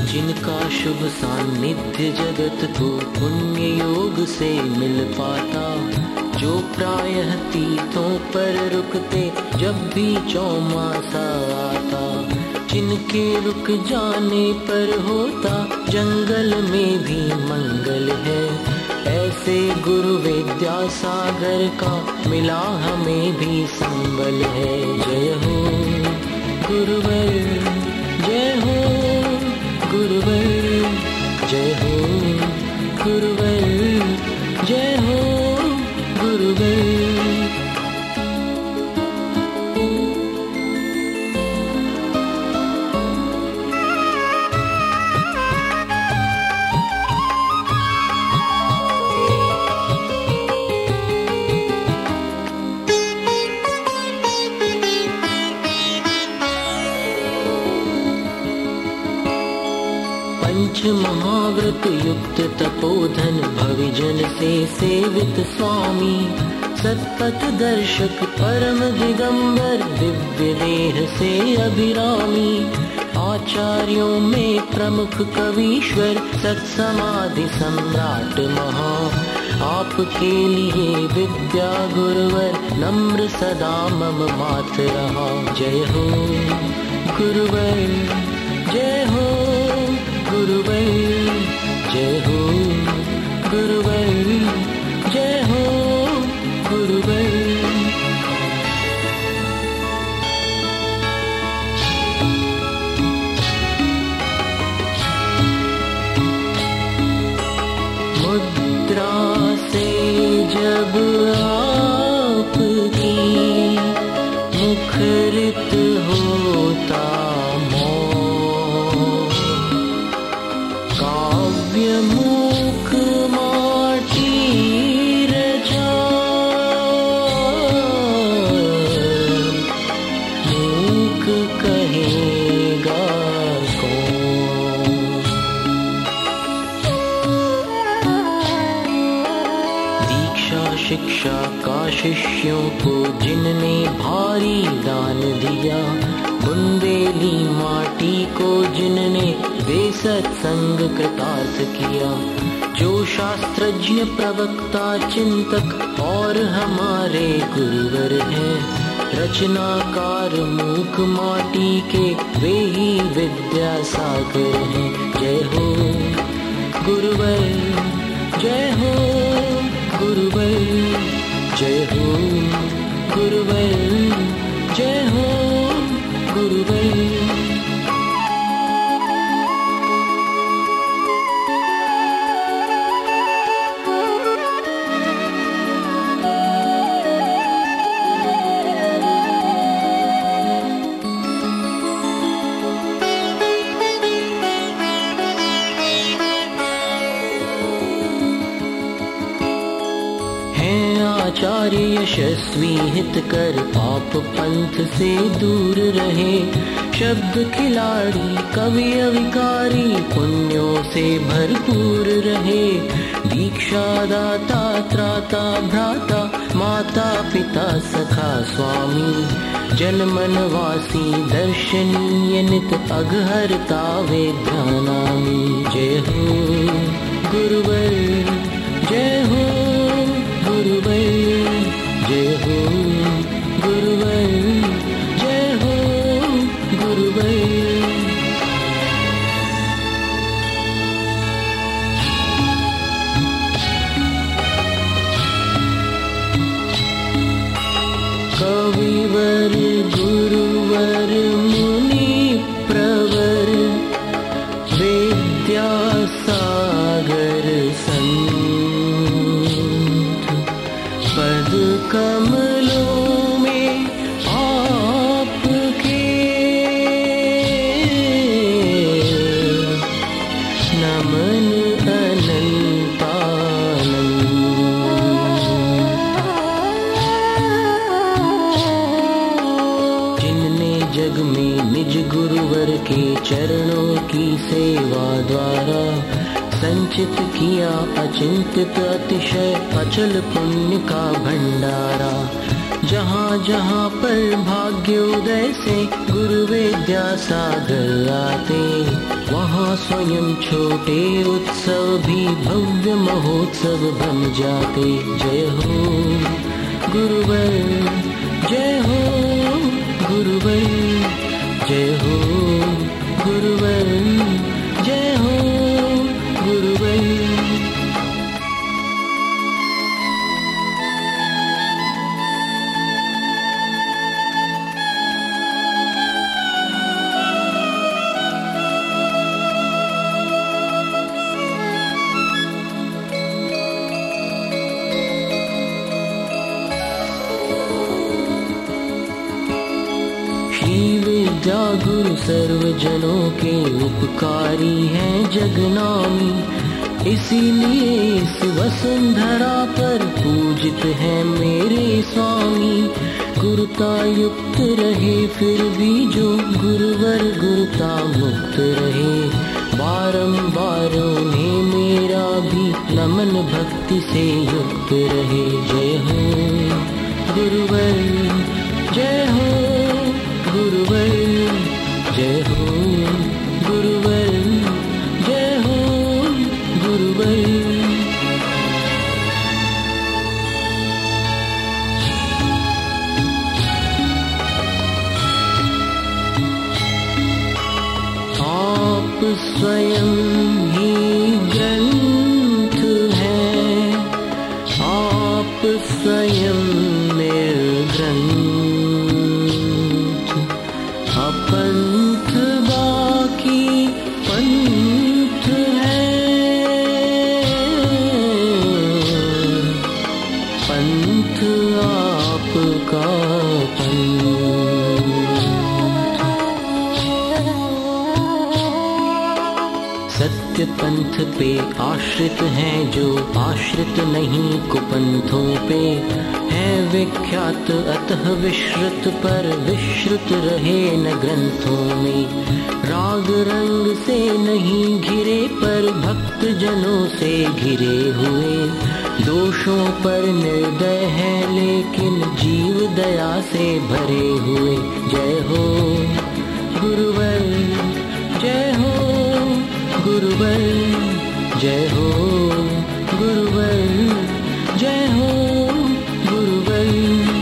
जिनका शुभ सानिध्य जगत को पुण्य योग से मिल पाता, जो प्रायः तीर्थों पर रुकते जब भी चौमासा आता, जिनके रुक जाने पर होता जंगल में भी मंगल है। ऐसे गुरु विद्यासागर का मिला हमें भी संबल है। जय हो गुरुवर, जय हो गुरुवर, जय हो गुरुवर, जय हो गुरुवर। पंच महाव्रत युक्त तपोधन भविजन से सेवित स्वामी, सतपथ दर्शक परम दिगंबर दिव्य देह से अभिरामी, आचार्यों में प्रमुख कवीश्वर सत्समाधि सम्राट महा, आपके लिए विद्या गुरुवर नम्र सदा मम मात रहा। जय हो गुरुवर, जय हो गुरुवर, जय हो गुरुवर, जय हो गुरुवर। मुद्रा से जब आपकी मुखरित होता मूक माटी रचा, मूक कहेगा कौन। दीक्षा शिक्षा का शिष्यों को जिनने भारी दान दिया, बुंदेली माटी को जिनने बेसत्संग कृतार्थ किया, जो शास्त्रज्ञ प्रवक्ता चिंतक और हमारे गुरुवर हैं, रचनाकार मूक माटी के वे ही विद्यासागर हैं। जय हो गुरुवर, जय हो गुरुवर, जय हो गुरुवर, जय हो गुरुवर। आचार्य यशस्वी हित कर पाप पंथ से दूर रहे, शब्द खिलाड़ी कवि अविकारी पुण्यों से भरपूर रहे, दीक्षा दाता त्राता भ्राता माता पिता सखा स्वामी, जन मन वासी दर्शनीय नित अघहरता वेद्यानामी। जय हो गुरुवर, जय हो गुरुवर, जय हो गुरुवर, जय हो गुरुवर। कविवर गुरुवर मुनि प्रवर विद्यासागर संत, पद कमलों में आपके नमन अनंतानंद। जिनने जग में निज गुरुवर के चरणों की सेवा द्वारा संचित किया अचिंतित अतिशय अचल पुण्य का भंडारा, जहाँ जहाँ पर भाग्योदय से गुरु विद्यासागर आते, वहाँ स्वयं छोटे उत्सव भी भव्य महोत्सव बन जाते। जय हो गुरुवर, जय हो गुरुवर, जय हो गुरुवर, जय हो गुरुवर। विद्या गुरु सर्वजनों के उपकारी हैं जगनामी, इसीलिए इस वसुंधरा पर पूजित है मेरे स्वामी। गुरुता युक्त रहे फिर भी जो गुरुवर गुरुता मुक्त रहे, बारंबार उन्हें मेरा भी नमन भक्ति से युक्त रहे। जय हो गुरुवर, जय हो गुरुवर, जय हो गुरुवर, जय हो गुरुवर। आप स्वयं ही ग्रंथ हैं, आप स्वयं निर्ग्रंथ। पंथ बाकी पंथ है, पंथ आपका पंथ। सत्य पंथ पे आश्रित हैं जो आश्रित नहीं कुपंथों पे, है विख्यात अतः विश्रुत पर विश्रुत रहे न ग्रंथों में। राग रंग से नहीं घिरे पर भक्त जनों से घिरे हुए, दोषों पर निर्दय है लेकिन जीव दया से भरे हुए। जय हो गुरुवर, जय हो गुरुवर, जय हो गुरुवर, जय हो गुरुवर।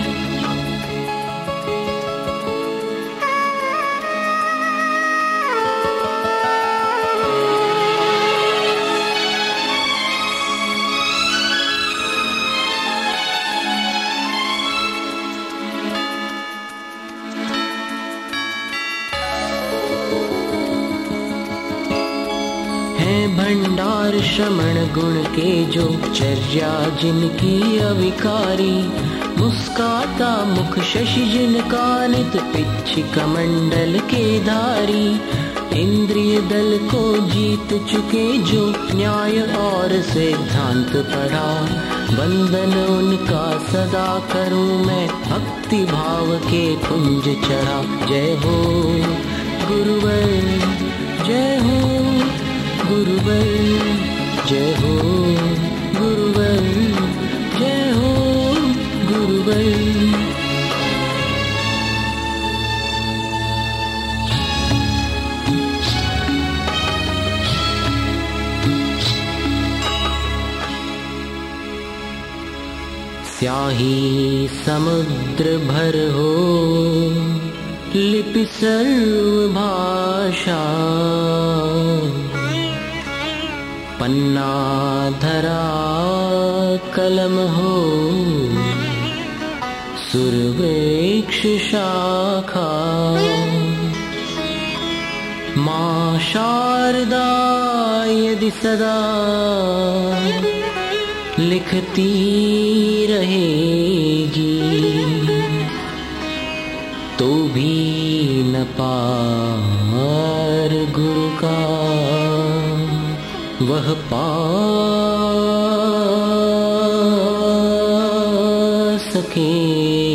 भंडार श्रमण गुण के जो चर्या जिनकी अविकारी, मुस्काता मुख शशि जिनका नित पिच्छ कमंडल के धारी। इंद्रिय दल को जीत चुके जो न्याय और सिद्धांत पढ़ा, बंधन उनका सदा करूं मैं भक्ति भाव के कुंज चढ़ा। जय हो गुरुवर, जय हो गुरुवर, जय हो गुरुवर, जय हो गुरुवर। स्याही समुद्र भर हो लिपि सर्व भाषा, पन्ना धरा कलम हो सुरवृक्ष शाखा। माँ शारदा यदि सदा लिखती रहेगी, तो भी न पार गुरु का वह पा सके।